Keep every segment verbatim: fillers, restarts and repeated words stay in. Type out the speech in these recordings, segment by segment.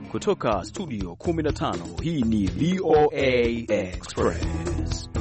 Kutoka studio kumi na tano, hii ni V O A Express.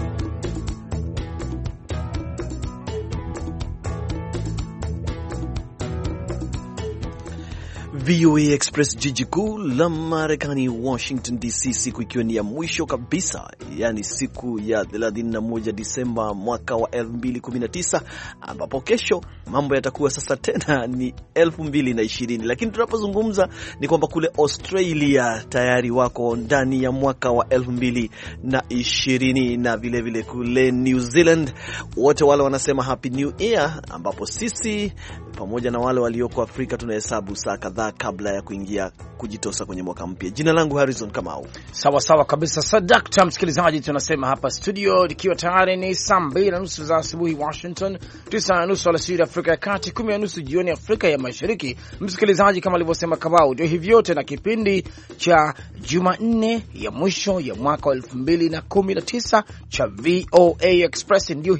V O A Express, jiji kuu la Marekani, Washington D C, siku ikiwa ni ya mwisho kabisa, yani siku ya thelathini na moja Disemba mwaka wa elfu mbili kumi na tisa, ambapo kesho mambo yatakuwa sasa tena ni elfu mbili na ishirini. Lakini tunapozungumza ni kwamba kule Australia tayari wako ndani ya mwaka wa elfu mbili na ishirini, na vile vile kule New Zealand wote wale wanasema Happy New Year, ambapo sisi pamoja na wale walioko Afrika tunahesabu saa kadhaa kabla ya kuingia kujitosa kwenye mwaka mpya. Jina langu Harrison Kamau. Sawa sawa kabisa. Sadakta msikilizaji, tunasema hapa studio ikiwa tayari ni saa mbili na nusu za asubuhi Washington, tisa na nusu alasiri Afrika ya Kati, kumi na nusu jioni Afrika ya Mashariki. Msikilizaji, kama alivyosema Kamau, ndio hivyo tena kipindi cha Jumanne ya mwisho ya mwaka wa elfu mbili na kumi na tisa cha V O A Express ndio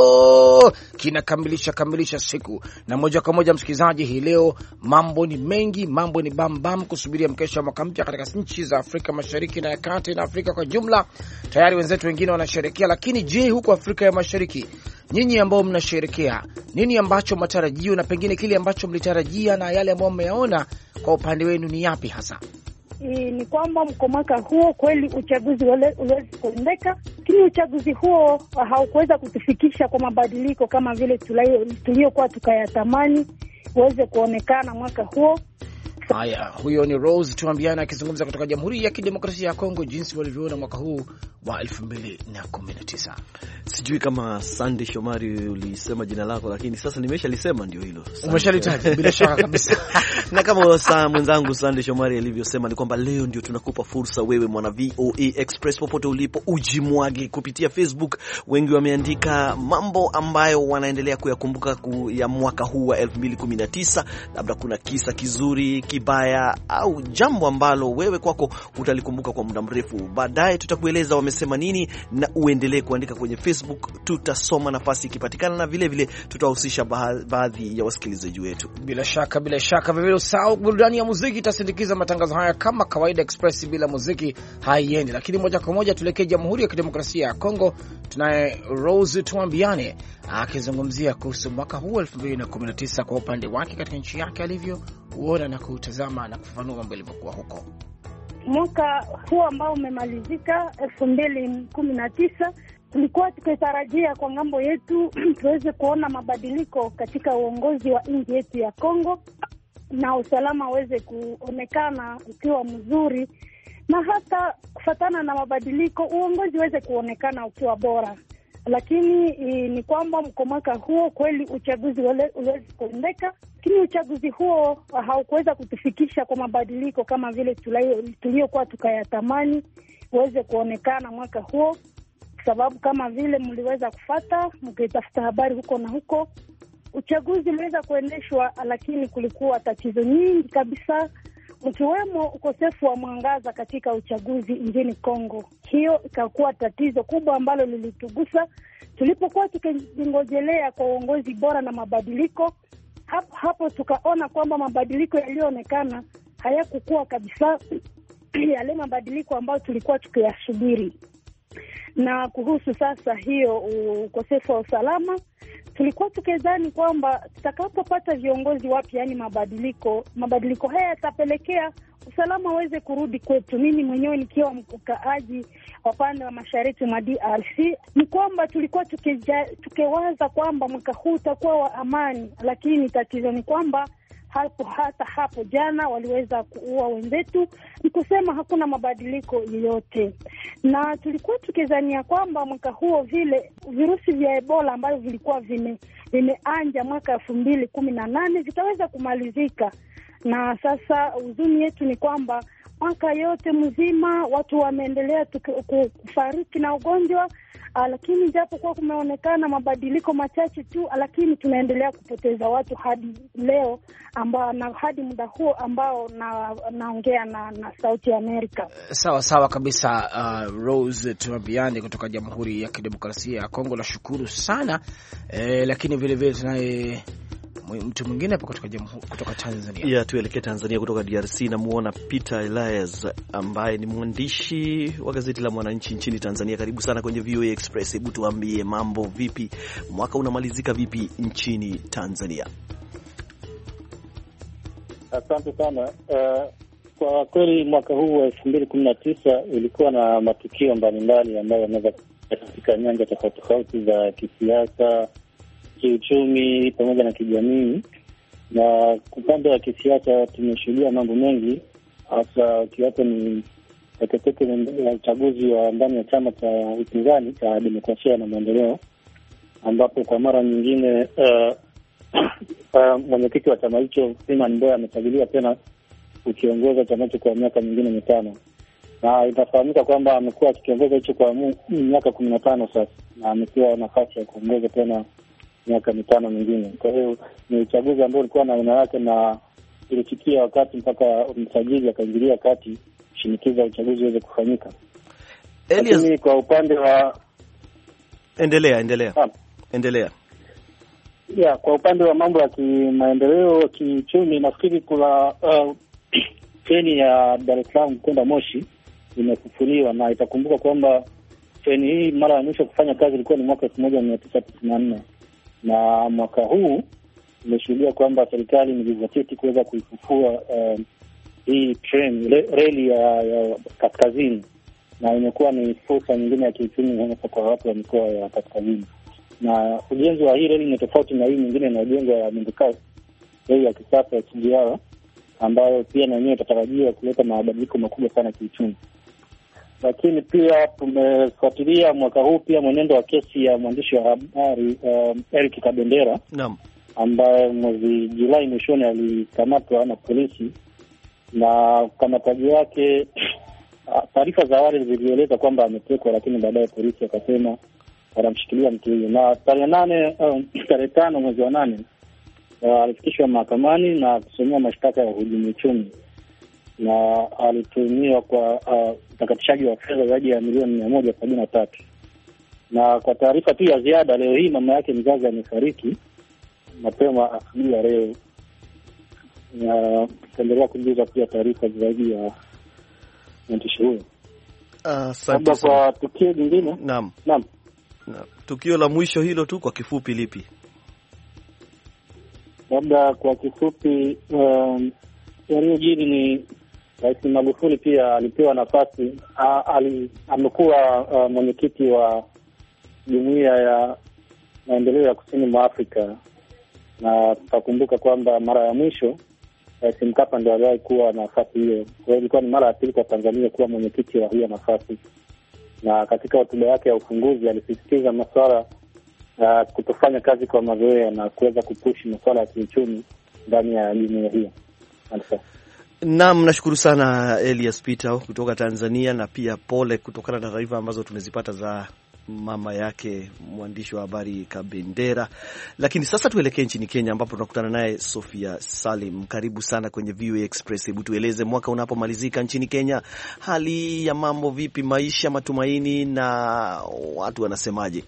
hicho kinakamilisha kamilisha siku. Na moja kwa moja msikilizaji, hii leo mambo ni mengi, mambo ni bam bam kusubiria mkesha wa mwaka mpya katika nchi za Afrika Mashariki na ya Kati na Afrika kwa jumla. Tayari wenzetu wengine wanasherehekea, lakini je, huko Afrika ya Mashariki nyinyi ambao mnasherehekea, nini ambacho matarajio na pengine kile ambacho mlitarajia na yale ambayo mmeona kwa upande wenu ni yapi hasa? I, ni kwamba mko mwaka huo kweli uchaguzi uliweza kuendeka, lakini uchaguzi huo haukuweza kutufikisha kwa mabadiliko kama vile tuliokuwa tukayatamani uweze kuonekana mwaka huo. Haya, huyo ni Rose Tuambiana akizungumza kutoka Jamhuri ya Kidemokrasia ya Kongo, jinsi walivyoona mwaka huu wa elfu mbili na kumi na tisa. Sijui kama Sandy Shomari ulisema jina lako, lakini sasa nimeshalisema, ndio hilo. Umeshalitaja bila shaka kabisa. Na kama saa mwenzangu Sandy Shomari alivyosema ni kwamba leo ndio tunakupa fursa wewe mwana V O A Express popote ulipo ujimwage kupitia Facebook. Wengi wameandika mambo ambayo wanaendelea kuyakumbuka ya mwaka huu wa elfu mbili kumi na tisa. Labda kuna kisa kizuri, kibaya au jambo ambalo wewe kwako utalikumbuka kwa muda mrefu. Baadaye tutakueleza wamesema nini na uendelee kuandika kwenye Facebook, tutasoma nafasi ikipatikana, na vile vile tutahusisha baadhi ya wasikilizaji wetu. Bila shaka bila shaka vile usahau burudani ya muziki itasindikiza matangazo haya kama kawaida. Express bila muziki haiendi. Lakini moja kwa moja tulekee Jamhuri ya Kidemokrasia ya Kongo. Tunaye Rose Tuambiane akizungumzia kuhusu mwaka huu elfu mbili na kumi na tisa kwa upande wake katika nchi yake alivyo uona na kutazama na kufafanua mambo yalivyokuwa huko. Mwaka huu ambao umemalizika elfu mbili kumi na tisa, tulikuwa tukitarajia kwa ngambo yetu tuweze kuona mabadiliko katika uongozi wa nchi yetu ya Kongo, na usalama uweze kuonekana ukiwa mzuri, na hata kufatana na mabadiliko uongozi uweze kuonekana ukiwa bora. Lakini i, ni kwamba mko mwaka huo kweli uchaguzi uliweza kuendeka, lakini uchaguzi huo haukuweza kutufikisha kwa mabadiliko kama vile tuliokuwa tukayatamani uweze kuonekana mwaka huo, sababu kama vile mliweza kufata mkitafuta habari huko na huko, uchaguzi uliweza kuendeshwa, lakini kulikuwa tatizo nyingi kabisa, mkiwemo ukosefu wa mwangaza katika uchaguzi nchini Kongo. Hiyo ikakuwa tatizo kubwa ambalo lilitugusa tulipokuwa tukingojelea kwa uongozi bora na mabadiliko. Hapo, hapo tukaona kwamba mabadiliko yalioonekana hayakukuwa kabisa yale mabadiliko ambayo tulikuwa tukiyasubiri. Na kuhusu sasa hiyo ukosefu wa usalama, tulikuwa tukidhani kwamba tutakapopata viongozi wapya, yani mabadiliko, mabadiliko haya yatapelekea usalama uweze kurudi kwetu. Mimi mwenyewe nikiwa mkaaji wa pande wa mashariki mwa D R C, ni kwamba tulikuwa tukiwaza kwamba mwaka huu utakuwa wa amani, lakini tatizo ni kwamba hapo hata hapo jana waliweza kuua wenzetu, ni kusema hakuna mabadiliko yoyote. Na tulikuwa tukizania kwamba mwaka huo vile virusi vya Ebola ambavyo vilikuwa vime vimeanja mwaka elfu mbili kumi na nane vitaweza kumalizika. Na sasa huzuni yetu ni kwamba mwaka yote mzima watu wameendelea kufariki na ugonjwa, lakini japo kwa kumeonekana mabadiliko machache tu, lakini tunaendelea kupoteza watu hadi leo ambao na hadi muda huo ambao na naongea na, na Sauti ya Amerika. Sawa sawa kabisa. Uh, Rose Tuambiane kutoka Jamhuri ya Kidemokrasia ya Kongo, nashukuru sana. Eh, lakini vile vile tunaye mtu mwingine hapo kutoka jamhuri, kutoka Tanzania. Yeah, tuelekee Tanzania. Kutoka D R C namuona Peter Elias ambaye ni mwandishi wa gazeti la Mwananchi nchini Tanzania. Karibu sana kwenye V O A Express. Hebu tuambie mambo vipi, mwaka unamalizika vipi nchini Tanzania? Asante sana. Uh, kwa kweli mwaka huu wa elfu mbili kumi na tisa ulikuwa na matukio mbalimbali ambayo yanaweza katika nyanja tofauti tofauti za kisiasa, kiuchumi pamoja na kijamii. Na upande wa kisiasa tumeshuhudia mambo mengi, hasa kiwapo ni teketeke ya uchaguzi wa ndani ya chama cha upinzani cha Demokrasia na Maendeleo, ambapo kwa mara nyingine uh, uh, mwenyekiti wa chama hicho Freeman Mbowe amechaguliwa tena ukiongoza chama hicho kwa miaka mingine mitano, na itafahamika kwamba amekuwa akiongoza hicho kwa miaka kumi na tano sasa, na amepewa nafasi ya kuongoza tena miaka mitano mingine. Kwa hiyo ni uchaguzi ambao ulikuwa na aina yake, na ilifikia wakati mpaka msajili akaingilia kati shinikiza uchaguzi uweze kufanyika. Elias, lakini kwa upande wa endelea endelea ha. endelea ya kwa upande wa mambo ya kimaendeleo kiuchumi, nafikiri kuna uh, treni ya Dar es Salaam kwenda Moshi imefufuliwa, na itakumbuka kwamba treni hii mara ya mwisho kufanya kazi ilikuwa ni mwaka elfu moja mia tisa tisini na nne, na mwaka huu imeshuhudia kwamba serikali imejizatiti kuweza kuifufua uh, hii treni reli ya, ya kaskazini, na imekuwa ni fursa nyingine ya kiuchumi hasa kwa watu wa mikoa ya kaskazini. Na ujenzi wa hii reli ni tofauti na hii nyingine na ujenzi wa mwendokasi reli ya kisasa ya S G R, ambayo pia na yenyewe itatarajiwa kuleta mabadiliko makubwa sana kiuchumi. Lakini pia tumefuatilia mwaka huu pia mwenendo wa kesi ya mwandishi wa habari uh, Eric Kabendera, naam, ambaye mwezi Julai mwishoni alikamatwa na polisi, na kamataji wake taarifa za awali zilieleza kwamba ametekwa, lakini baadaye polisi akasema wanamshikilia mtu huyo. Na tarehe nane uh, tarehe tano mwezi wa nane uh, alifikishwa mahakamani na kusomewa mashtaka ya uhujumu uchumi, na alituhumiwa kwa utakatishaji uh, wa fedha zaidi ya milioni mia moja sabini na tatu. Na kwa taarifa tu ya ziada, leo hii mama yake mzazi amefariki mapema asubuhi ya leo, na tutaendelea kujuza pia taarifa zaidi ya mwandishi huyo. Asante uh, kwa tukio lingine. Naam. Naam. Na tukio la mwisho hilo tu kwa kifupi lipi? Labda kwa kifupi, um, yaliyojiri ni Rais Magufuli pia alipewa nafasi, amekuwa uh, mwenyekiti wa Jumuiya ya Maendeleo ya Kusini mwa Afrika, na tutakumbuka kwamba mara ya mwisho Rais Mkapa ndio aliwahi kuwa nafasi hiyo. Kwa hiyo ilikuwa ni mara ya pili kwa Tanzania kuwa mwenyekiti wa hiyo nafasi, na katika hotuba yake ya ufunguzi alisisitiza masuala ya uh, kutofanya kazi kwa mazoea na kuweza kupushi masuala ya kiuchumi ndani ya jumuiya hiyo. Asante. Naam, nashukuru sana Elias Peter kutoka Tanzania, na pia pole kutokana na taarifa ambazo tumezipata za mama yake mwandishi wa habari Kabendera. Lakini sasa tuelekee nchini Kenya ambapo tunakutana naye Sofia Salim. Karibu sana kwenye V O A Express. Hebu tueleze, mwaka unapomalizika nchini Kenya, hali ya mambo vipi, maisha, matumaini na watu wanasemaje?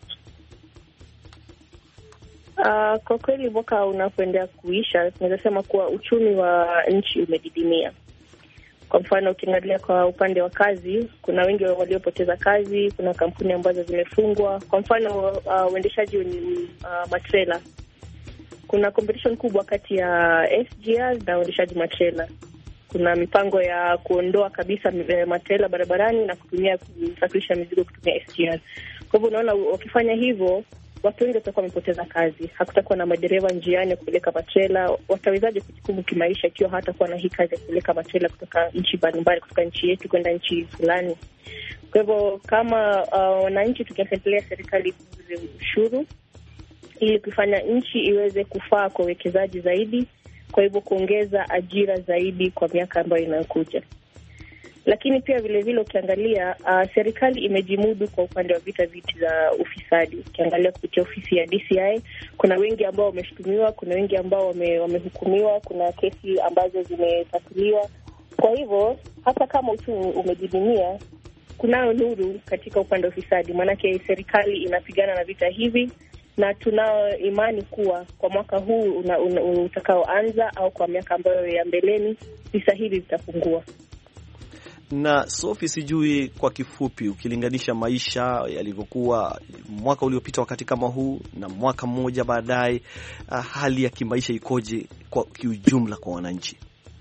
Uh, kwa kweli mwaka unapoendelea kuisha, tunaweza sema kuwa uchumi wa nchi umedidimia. Kwa mfano, ukiangalia kwa upande wa kazi, kuna wengi waliopoteza kazi, kuna kampuni ambazo zimefungwa. Kwa mfano, uh, uendeshaji wa uh, matrela. Kuna competition kubwa kati ya S G R na uendeshaji matrela. Kuna mipango ya kuondoa kabisa matrela barabarani na kutumia kusafirisha mizigo kutumia S G R. Kwa hivyo unaona, wakifanya hivyo watu wengi watakuwa wamepoteza kazi. Hakutakuwa na madereva njiani ya kupeleka matrela. Watawezaje kujikimu kimaisha ikiwa hatakuwa na hii kazi ya kupeleka matrela kutoka nchi mbalimbali, kutoka nchi yetu kwenda nchi fulani? Kwa hivyo kama wananchi, uh, tukiendelea serikali kupunguza ushuru ili kufanya nchi iweze kufaa kwa uwekezaji zaidi, kwa hivyo kuongeza ajira zaidi kwa miaka ambayo inayokuja. Lakini pia vile vile ukiangalia, uh, serikali imejimudu kwa upande wa vita viti za ufisadi. Ukiangalia kupitia ofisi ya D C I, kuna wengi ambao wameshutumiwa, kuna wengi ambao wame, wamehukumiwa, kuna kesi ambazo zimetatuliwa. Kwa hivyo hata kama uchumi umedidimia, kunayo nuru katika upande wa ufisadi, maanake serikali inapigana na vita hivi na tunao imani kuwa kwa mwaka huu una, una, utakaoanza au kwa miaka ambayo ya mbeleni visa hivi vitapungua. Na Sophie, sijui kwa kifupi, ukilinganisha maisha yalivyokuwa mwaka uliopita wakati kama huu na mwaka mmoja baadaye, hali ya kimaisha ikoje kwa kiujumla kwa wananchi?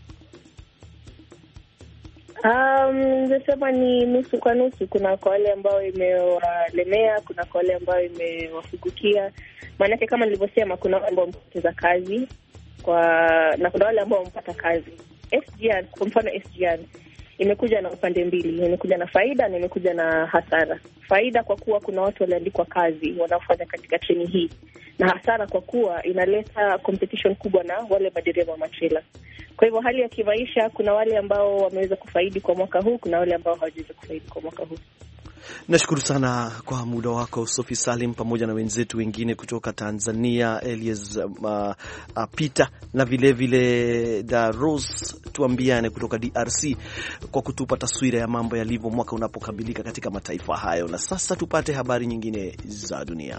Um, nasema ni nusu kwa nusu. Kuna kwa wale ambao imewalemea, kuna kwa wale ambao imewafugukia. Maanake kama nilivyosema, kuna wale ambao wamepoteza kazi kwa na kuna wale ambao wamepata kazi. S G R, kwa mfano S G R imekuja na upande mbili, imekuja na faida na imekuja na hasara. Faida kwa kuwa kuna watu waliandikwa kazi wanaofanya katika treni hii, na hasara kwa kuwa inaleta competition kubwa na wale madereva wa matrela. Kwa hivyo hali ya kimaisha, kuna wale ambao wameweza kufaidi kwa mwaka huu, kuna wale ambao hawajaweza kufaidi kwa mwaka huu. Nashukuru sana kwa muda wako Sophie Salim, pamoja na wenzetu wengine kutoka Tanzania, Elias uh, uh, Peter na vile vile da Rose tuambiane kutoka D R C, kwa kutupa taswira ya mambo yalivyo mwaka unapokamilika katika mataifa hayo. Na sasa tupate habari nyingine za dunia.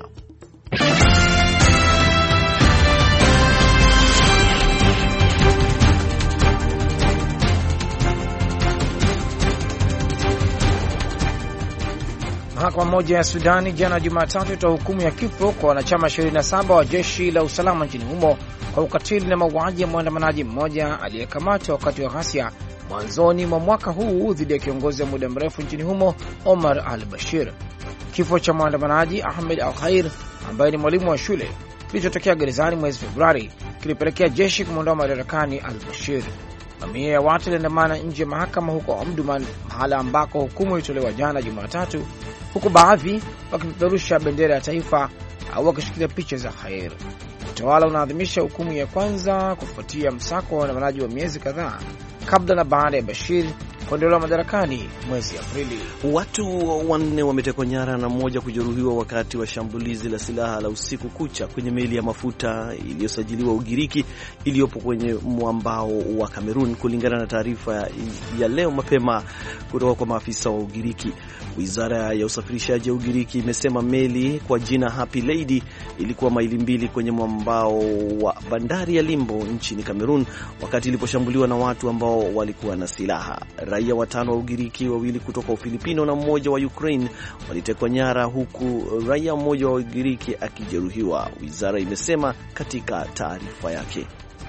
Mahakama moja ya Sudani jana Jumatatu itoa hukumu ya kifo kwa wanachama ishirini na saba wa jeshi la usalama nchini humo kwa ukatili na mauaji ya mwandamanaji mmoja aliyekamatwa wakati wa ghasia mwanzoni mwa mwaka huu dhidi ya kiongozi wa muda mrefu nchini humo Omar al-Bashir. Kifo cha mwandamanaji Ahmed al-Khair ambaye ni mwalimu wa shule kilichotokea gerezani mwezi Februari kilipelekea jeshi kumwondoa madarakani al-Bashir. Mamia ya watu waliandamana nje ya mahakama huko Omdurman, mahala ambako hukumu ilitolewa jana Jumatatu, huku baadhi wakipeperusha bendera ya taifa au wakishikilia picha za Khair. Utawala unaadhimisha hukumu ya kwanza kufuatia msako wa waandamanaji wa miezi kadhaa kabla na baada ya Bashir kuondolewa madarakani mwezi Aprili. Watu wanne wametekwa nyara na mmoja kujeruhiwa wakati wa shambulizi la silaha la usiku kucha kwenye meli ya mafuta iliyosajiliwa Ugiriki iliyopo kwenye mwambao wa Kamerun, kulingana na taarifa ya leo mapema kutoka kwa maafisa wa Ugiriki. Wizara ya usafirishaji ya Ugiriki imesema meli kwa jina Happy Lady ilikuwa maili mbili kwenye mwambao wa bandari ya Limbo nchini Kamerun wakati iliposhambuliwa na watu ambao walikuwa na silaha. Raia watano wa Ugiriki, wawili kutoka Ufilipino na mmoja wa Ukraine, walitekwa nyara huku raia mmoja wa Ugiriki akijeruhiwa, wizara imesema katika taarifa yake.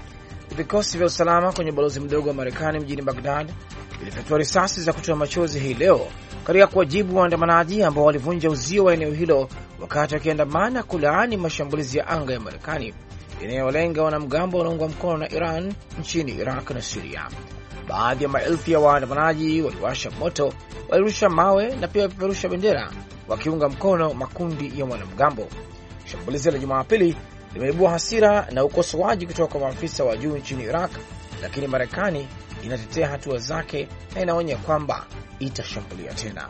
Vikosi vya usalama kwenye balozi mdogo wa Marekani mjini Baghdad vilifyatua risasi za kutoa machozi hii leo katika kuwajibu waandamanaji ambao walivunja uzio wa eneo hilo wakati wakiandamana kulaani mashambulizi ya anga ya Marekani yanayolenga wanamgambo wanaoungwa mkono na Iran nchini Iraq na Syria. Baadhi ya maelfu ya waandamanaji waliwasha moto, walirusha mawe na pia wapeperusha bendera wakiunga mkono makundi ya wanamgambo. Shambulizi la Jumapili limeibua hasira na ukosoaji kutoka kwa maafisa wa juu nchini Iraq, lakini Marekani inatetea hatua zake na inaonya kwamba itashambulia tena.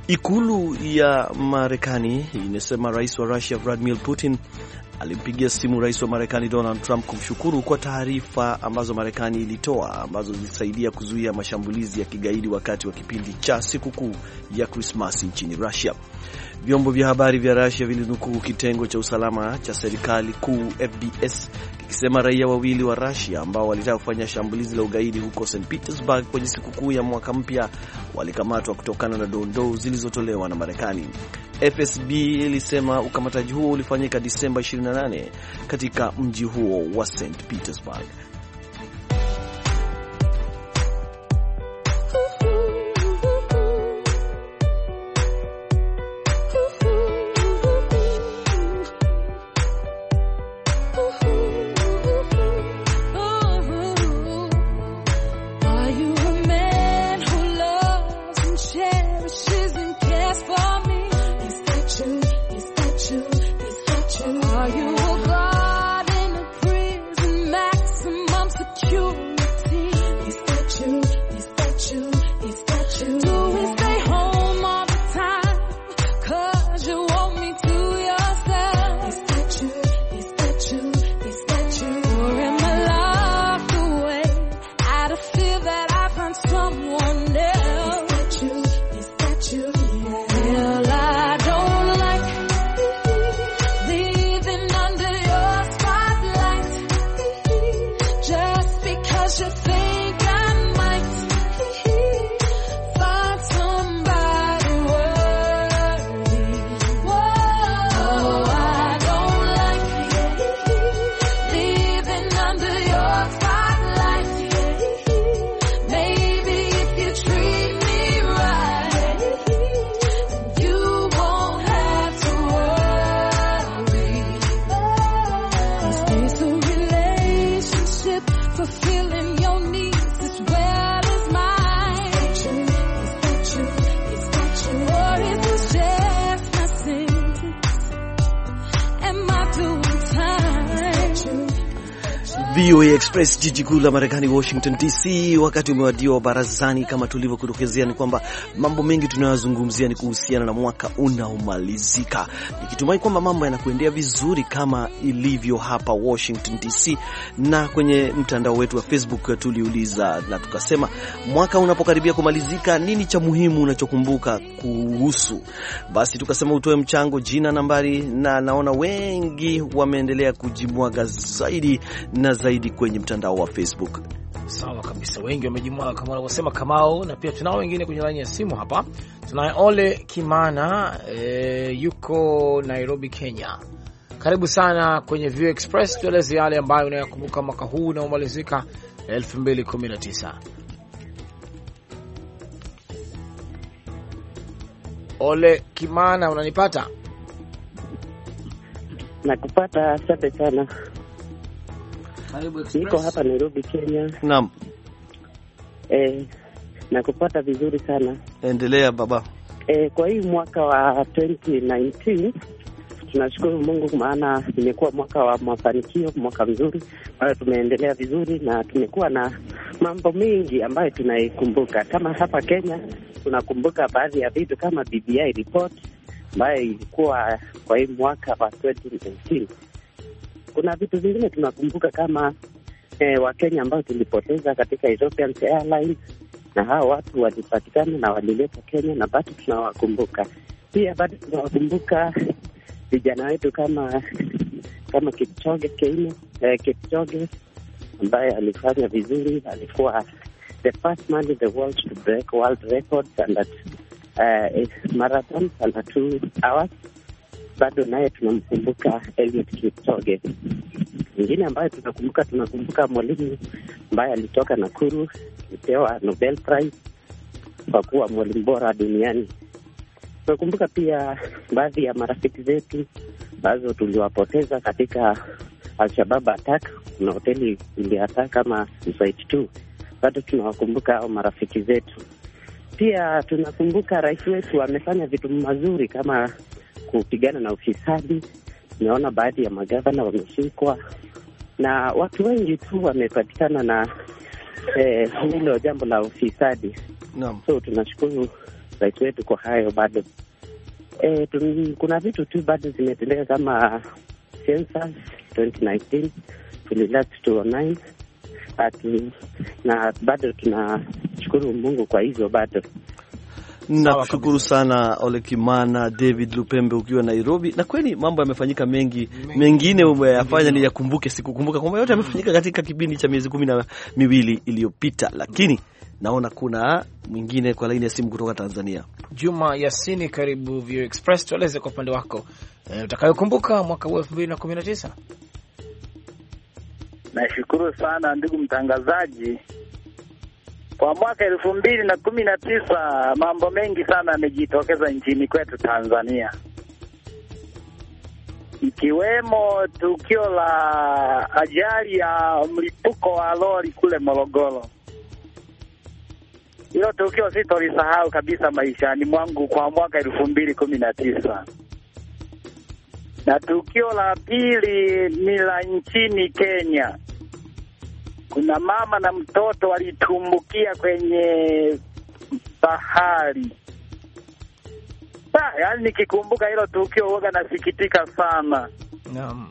Ikulu ya Marekani inasema rais wa Russia Vladimir Putin alimpigia simu rais wa Marekani Donald Trump kumshukuru kwa taarifa ambazo Marekani ilitoa ambazo zilisaidia kuzuia mashambulizi ya kigaidi wakati wa kipindi cha sikukuu ya Krismasi nchini Russia. Vyombo vya habari vya Russia vilinukuu kitengo cha usalama cha serikali kuu F B S kikisema raia wawili wa Russia ambao walitaka kufanya shambulizi la ugaidi huko Saint Petersburg kwenye sikukuu ya mwaka mpya walikamatwa kutokana na dondoo zilizotolewa na Marekani. F S B ilisema ukamataji huo ulifanyika Disemba ishirini na nane katika mji huo wa Saint Petersburg. Are you a god in a prison maximum? V O A Express, jiji kuu la Marekani, Washington D C. Wakati umewadia wa barazani. Kama tulivyokudokezea ni kwamba mambo mengi tunayozungumzia ni kuhusiana na mwaka unaomalizika, nikitumai kwamba mambo yanakuendea vizuri kama ilivyo hapa Washington D C. Na kwenye mtandao wetu wa Facebook tuliuliza na tukasema, mwaka unapokaribia kumalizika, nini cha muhimu unachokumbuka kuhusu? Basi tukasema utoe mchango, jina, nambari, na naona wengi wameendelea kujimwaga zaidi na zaidi kwenye mtandao wa Facebook. Sawa kabisa, wengi wamejimwaga kama wanavyosema Kamao, na pia tunao wengine kwenye line ya simu hapa. Tunaye Ole Kimana, e, yuko Nairobi, Kenya. Karibu sana kwenye V O A Express, tueleze yale ambayo unayakumbuka mwaka huu unaomalizika elfu mbili kumi na tisa. Ole Kimana, unanipata? Nakupata, asante sana. Niko hapa Nairobi, Kenya. Naam. Eh, nakupata vizuri sana. Endelea baba. Eh, kwa hii mwaka wa twenty nineteen tunashukuru Mungu, maana imekuwa mwaka wa mafanikio, mwaka mzuri. Bado tumeendelea vizuri na tumekuwa na mambo mengi ambayo tunaikumbuka. Kama hapa Kenya tunakumbuka baadhi ya vitu kama B B I report ambayo ilikuwa kwa hii mwaka wa twenty nineteen. Kuna vitu vingine tunakumbuka kama eh, Wakenya ambao tulipoteza katika Ethiopian Airlines, na hao watu walipatikana na waliletwa Kenya na bado tunawakumbuka. Pia bado tunawakumbuka vijana wetu kama kama Kipchoge Keino, eh, Kipchoge ambaye alifanya vizuri, alikuwa the first man in the world to break world records and that uh, marathon under two hours. Bado naye tunamkumbuka Eliud Kipchoge. Mwingine ambaye tunakumbuka tunakumbuka mwalimu ambaye alitoka Nakuru, alipewa Nobel Prize kwa kuwa mwalimu bora duniani. Tunakumbuka pia baadhi ya marafiki zetu ambazo tuliwapoteza katika Al-Shabaab attack. Kuna hoteli iliattack kama Site two. Bado tunawakumbuka hao marafiki zetu. Pia tunakumbuka rais wetu amefanya vitu mazuri kama kupigana na ufisadi. Tunaona baadhi ya magavana wameshikwa na watu wengi tu wamepatikana na eh, hilo jambo la ufisadi. Naam. So tunashukuru rais wetu kwa hayo. Bado eh, tun, kuna vitu tu bado zimetendeka kama census twenty nineteen tulilast two oh nine atu, na bado tunashukuru Mungu kwa hizo bado. Nakushukuru sana Ole Kimana. David Lupembe ukiwa Nairobi, na kweli mambo yamefanyika mengi, mengine umeyafanya ni yakumbuke, sikukumbuka kwamba yote yamefanyika katika kipindi cha miezi kumi na miwili iliyopita, lakini naona kuna mwingine kwa laini ya simu kutoka Tanzania. Juma Yasini, karibu V O A Express, tueleze kwa upande wako e, utakayokumbuka mwaka wa elfu mbili kumi na tisa. Nashukuru sana ndugu mtangazaji. Kwa mwaka elfu mbili na kumi na tisa mambo mengi sana yamejitokeza nchini kwetu Tanzania, ikiwemo tukio la ajali ya mlipuko wa lori kule Morogoro. Hilo tukio sitolisahau kabisa maishani mwangu kwa mwaka elfu mbili kumi na tisa. Na tukio la pili ni la nchini Kenya. Kuna mama na mtoto walitumbukia kwenye bahari. Sa, yaani nikikumbuka hilo tukio huwa nasikitika sana. Naam.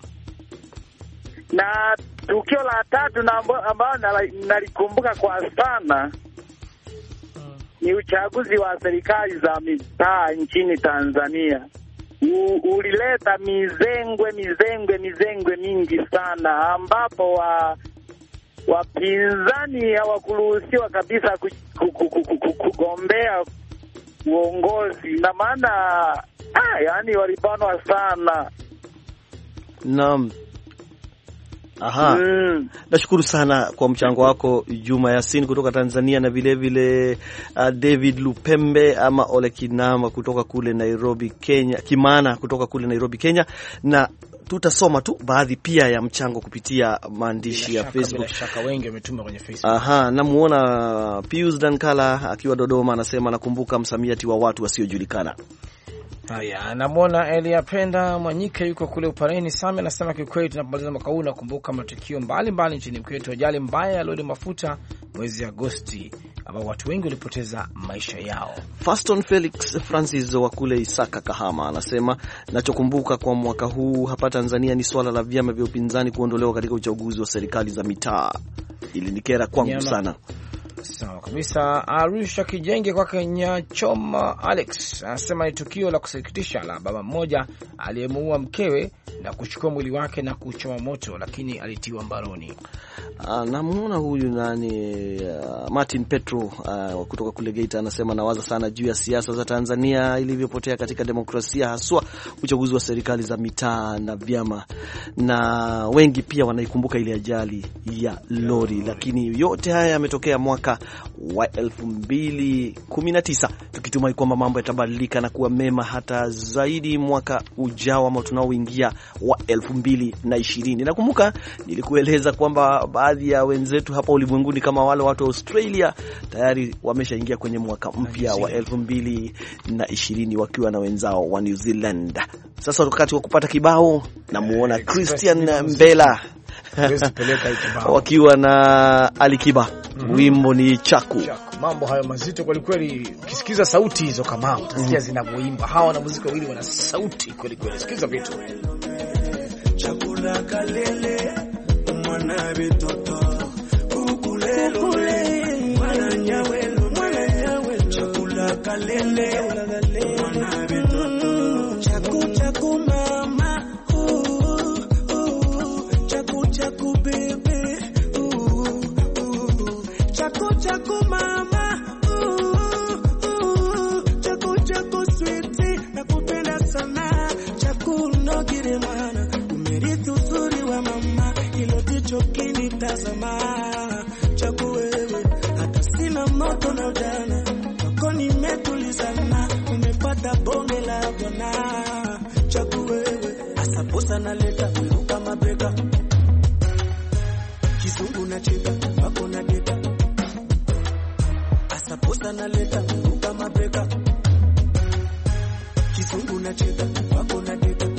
Na tukio la tatu na ambao nalikumbuka kwa sana ni uchaguzi wa serikali za mitaa nchini Tanzania. U, ulileta mizengwe mizengwe mizengwe mingi sana, ambapo wa wapinzani hawakuruhusiwa kabisa kugombea uongozi, na maana ah, yani walibanwa sana. Naam. Aha. Mm. Nashukuru sana kwa mchango wako Juma Yasin kutoka Tanzania, na vile vile uh, David Lupembe ama Ole Kinama kutoka kule Nairobi, Kenya, Kimana kutoka kule Nairobi, Kenya, na tutasoma tu baadhi pia ya mchango kupitia maandishi ya Facebook. Bila shaka wengi wametuma kwenye Facebook. Aha, namuona Pius Dankala akiwa Dodoma anasema nakumbuka msamiati wa watu wasiojulikana. Haya, namuona Elia Penda Mwanyika yuko kule Upareni Same, anasema kiukweli tunapomaliza mwaka huu nakumbuka matukio mbalimbali nchini kwetu, ajali mbaya ya lori mafuta mwezi Agosti ambao watu wengi walipoteza maisha yao. Faston Felix Francis wa kule Isaka Kahama anasema nachokumbuka kwa mwaka huu hapa Tanzania ni swala la vyama vya upinzani kuondolewa katika uchaguzi wa serikali za mitaa. Ili nikera kwangu Nyama. sana. Sawa kabisa. Arusha Kijenge kwa Kenya Choma Alex anasema ni tukio la kusikitisha la baba mmoja aliyemuua mkewe na kuchukua mwili wake na kuchoma moto, lakini alitiwa mbaroni. Uh, namuona huyu nani uh, Martin Petro uh, kutoka kule Geita anasema nawaza sana juu ya siasa za Tanzania ilivyopotea katika demokrasia, haswa uchaguzi wa serikali za mitaa na vyama, na wengi pia wanaikumbuka ile ajali ya lori, lakini yote haya yametokea mwaka wa elfu mbili kumi na tisa, tukitumai kwamba mambo yatabadilika na kuwa mema hata zaidi mwaka ujao ambao tunaoingia wa elfu mbili na ishirini. Nakumbuka nilikueleza kwamba baadhi ya wenzetu hapa ulimwenguni kama wale watu wa Australia tayari wameshaingia kwenye mwaka mpya wa elfu mbili na ishirini wakiwa na wenzao wa New Zealand. Sasa wakati wa kupata kibao namuona Christian Mbela wakiwa na Alikiba. Mm-hmm. Wimbo ni Chaku. Chaku. Mambo hayo mazito kweli kweli. Ukisikiza sauti hizo kama utasikia mm-hmm. zinavyoimba. Hawa na muziki wawili wana sauti kweli kweli. Sikiza vitu. Chakula kalele mwana bitoto kukulelo mwana nyawelo mwana nyawelo chakula kalele mwana bitoto chaku chaku mama uh, uh, chaku chaku bebe uh, uh, chaku chaku mama uh, uh, chaku chaku sweetie nakupenda sana chaku nogire mwana umerithi uzuri wa mama ilo jicho kinitazama chaku wewe hata sina moto na ujana wako nimetulizana umepata bonge la bwana chaku wewe asaposa na leta kuruka mabega kizungu na cheka wako na deta asaposa na leta kuruka mabega kizungu na cheka wako na deta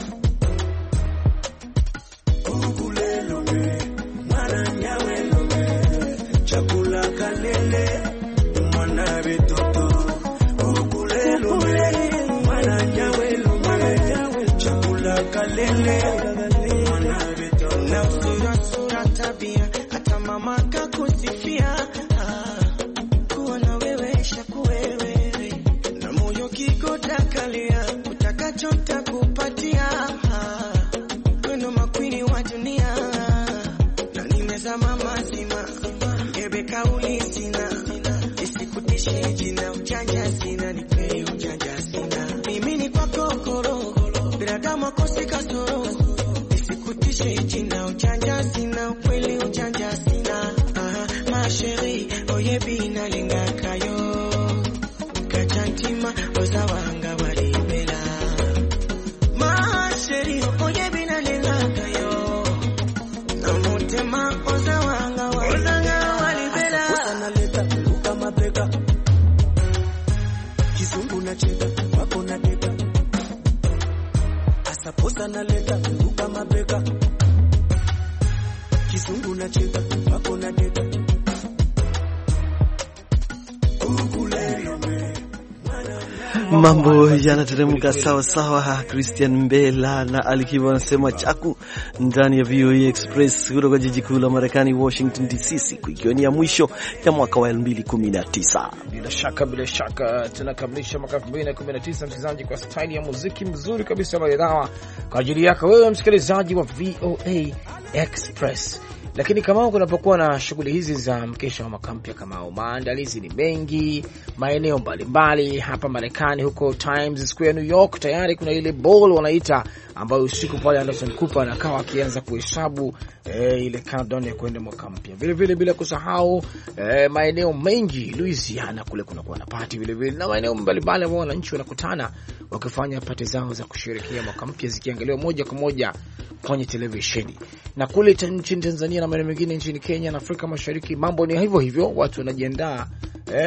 kukulelo mwana nyawelo chakula kalele mwana bitoto kukulelo mwana nyawelo chakula kalele mwana bitoto na sura sura tabia hata mama kakusifia kuwa na wewe shakuwewe na moyo kiko takalia utakachota kupatia wendo makwini wa dunia na nimezama mazima ngebe kauli sina isikutishe jina ujanja sina nipe ujanja sina mimi ni kwa kokoro binadamu kosi kasoro isikutishe jina ujanja sina kweli ujanja sina ah ma chérie oye bina linga kayo kachantima ozawanga walibela ma chérie oye bina linga kayo na mutema ozawanga walibela walibela leta kuruka mabega kizungu na cheka wako na deta asaposa na leta kuruka mabega kizungu na cheka wako na deta mambo yanateremka sawa sawa. Christian Mbela na Alikiba wanasema Chaku ndani ya V O A Express kutoka jiji kuu la Marekani Washington D C, siku ikiwa ni ya mwisho ya mwaka wa elfu mbili kumi na tisa. Bila shaka bila shaka tunakamilisha mwaka elfu mbili kumi na tisa msikilizaji, kwa style ya muziki mzuri kabisa maridhawa kwa ajili yako wewe msikilizaji wa V O A Express. Lakini kama kunapokuwa na shughuli hizi za mkesha wa mwaka mpya, kama maandalizi ni mengi maeneo mbalimbali hapa Marekani. Huko Times Square New York tayari kuna ile ball wanaita, ambayo usiku pale Anderson Cooper anakaa akianza kuhesabu eh, ile countdown ya kwenda mwaka mpya. Vile vile bila kusahau eh, maeneo mengi Louisiana kule kuna kuwa na party vile vile, na maeneo mbalimbali ambao wananchi wanakutana wakifanya party zao za kusherehekea mwaka mpya, zikiangaliwa moja kwa moja kwenye televisheni. Na kule nchini Tanzania na maeneo mengine nchini Kenya na Afrika Mashariki mambo ni hivyo hivyo, watu wanajiandaa eh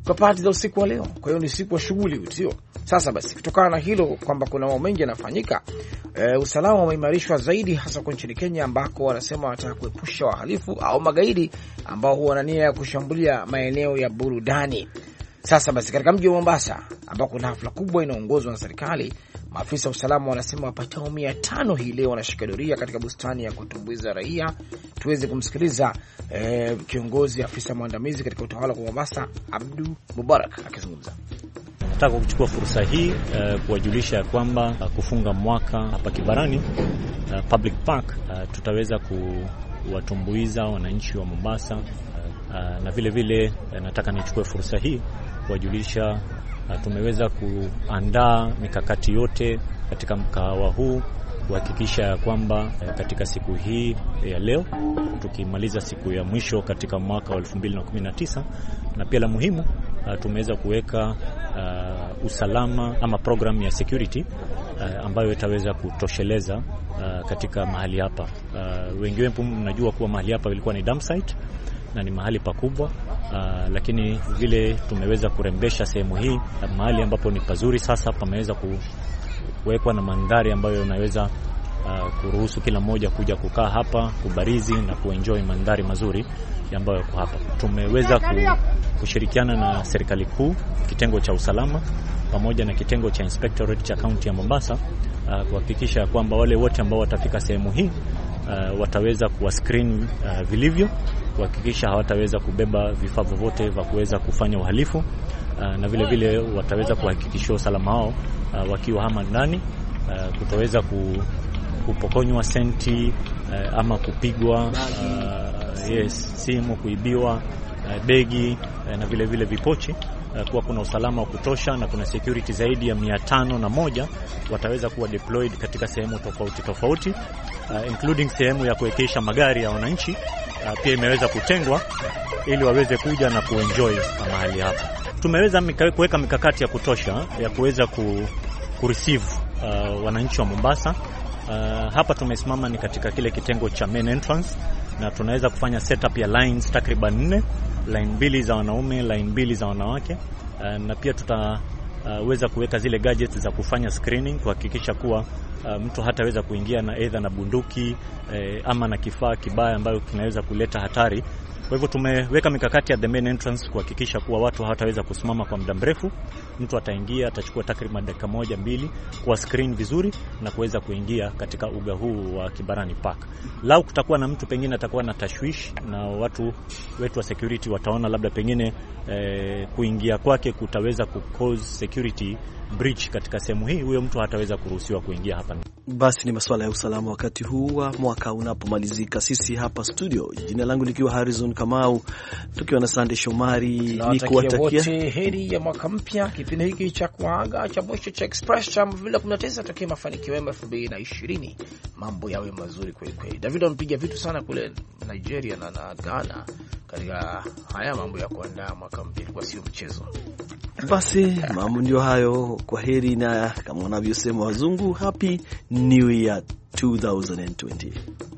kwa pati za usiku wa leo. Kwa hiyo ni siku wa shughuli, sio? Sasa basi, kutokana na hilo kwamba kuna mambo mengi yanafanyika, e, usalama umeimarishwa zaidi hasa kwa nchini Kenya, ambako wanasema wanataka kuepusha wahalifu au magaidi ambao huwa na nia ya kushambulia maeneo ya burudani. Sasa basi, katika mji wa Mombasa ambako kuna hafla kubwa inaongozwa na serikali, maafisa wa usalama wanasema wapatao mia tano hii leo wanashika doria katika bustani ya kutumbuiza raia. Tuweze kumsikiliza eh, kiongozi afisa mwandamizi katika utawala kwa Mombasa, Abdu Mubarak akizungumza. Nataka kuchukua fursa hii uh, kuwajulisha ya kwamba uh, kufunga mwaka hapa Kibarani uh, Public Park uh, tutaweza kuwatumbuiza wananchi wa Mombasa uh, uh, na vile vile uh, nataka nichukue fursa hii kuwajulisha uh, tumeweza kuandaa mikakati yote katika mkahawa huu kuhakikisha ya kwamba uh, katika siku hii ya leo tukimaliza siku ya mwisho katika mwaka wa elfu mbili na kumi na tisa, na pia la muhimu uh, tumeweza kuweka uh, usalama ama program ya security uh, ambayo itaweza kutosheleza uh, katika mahali hapa. Uh, wengi wenu mnajua kuwa mahali hapa ilikuwa ni dump site na ni mahali pakubwa, uh, lakini vile tumeweza kurembesha sehemu hii mahali ambapo ni pazuri. Sasa pameweza kuwekwa na mandhari ambayo yanaweza uh, kuruhusu kila mmoja kuja kukaa hapa, kubarizi na kuenjoy mandhari mazuri ambayo yako hapa. Tumeweza kushirikiana na serikali kuu, kitengo cha usalama pamoja na kitengo cha inspectorate cha county ya Mombasa uh, kuhakikisha kwamba wale wote ambao watafika sehemu hii uh, wataweza kuwa screen uh, vilivyo, kuhakikisha hawataweza kubeba vifaa vyovyote vya kuweza kufanya uhalifu uh, na vile vile wataweza kuhakikisha usalama wao uh, wakiwa hama ndani, uh, kutoweza ku, kupokonywa senti uh, ama kupigwa uh, yes, simu kuibiwa, uh, begi uh, na vile vile vipochi. Uh, kuwa kuna usalama wa kutosha na kuna security zaidi ya mia tano na moja wataweza kuwa deployed katika sehemu tofauti tofauti, uh, including sehemu ya kuwekesha magari ya wananchi uh, pia imeweza kutengwa ili waweze kuja na kuenjoy mahali hapa. Tumeweza kuweka mikakati ya kutosha ya kuweza ku, ku receive uh, wananchi wa Mombasa. Uh, hapa tumesimama ni katika kile kitengo cha main entrance na tunaweza kufanya setup ya lines takriban nne, line mbili za wanaume, line mbili za wanawake, uh, na pia tutaweza uh, kuweka zile gadgets za kufanya screening kuhakikisha kuwa uh, mtu hataweza kuingia na either na bunduki eh, ama na kifaa kibaya ambayo kinaweza kuleta hatari. Kwa hivyo tumeweka mikakati ya the main entrance kuhakikisha kuwa watu hawataweza kusimama kwa muda mrefu. Mtu ataingia, atachukua takriban dakika moja mbili kwa screen vizuri na kuweza kuingia katika uga huu wa Kibarani Park. Lau kutakuwa na mtu pengine atakuwa na tashwishi na watu wetu wa security wataona labda pengine eh, kuingia kwake kutaweza ku-cause security breach katika sehemu hii, huyo mtu hataweza kuruhusiwa kuingia hapa. Basi ni masuala ya usalama wakati huu wa mwaka unapomalizika. Sisi hapa studio, jina langu likiwa Harrison Kamau, tukiwa na Sunday Shomari, ni kuwatakia heri ya mwaka mpya. Kipindi hiki cha kuaga cha mwisho cha Express cha elfu mbili na kumi na tisa tokea mafanikio mema elfu mbili na ishirini, mambo yawe mazuri kweli kweli. David ampiga vitu sana kule Nigeria na, na Ghana katika haya mambo ya kuandaa mwaka mpya, kwa sio mchezo. Basi mambo ndio hayo, kwa heri, na kama wanavyosema wazungu, happy new year twenty twenty.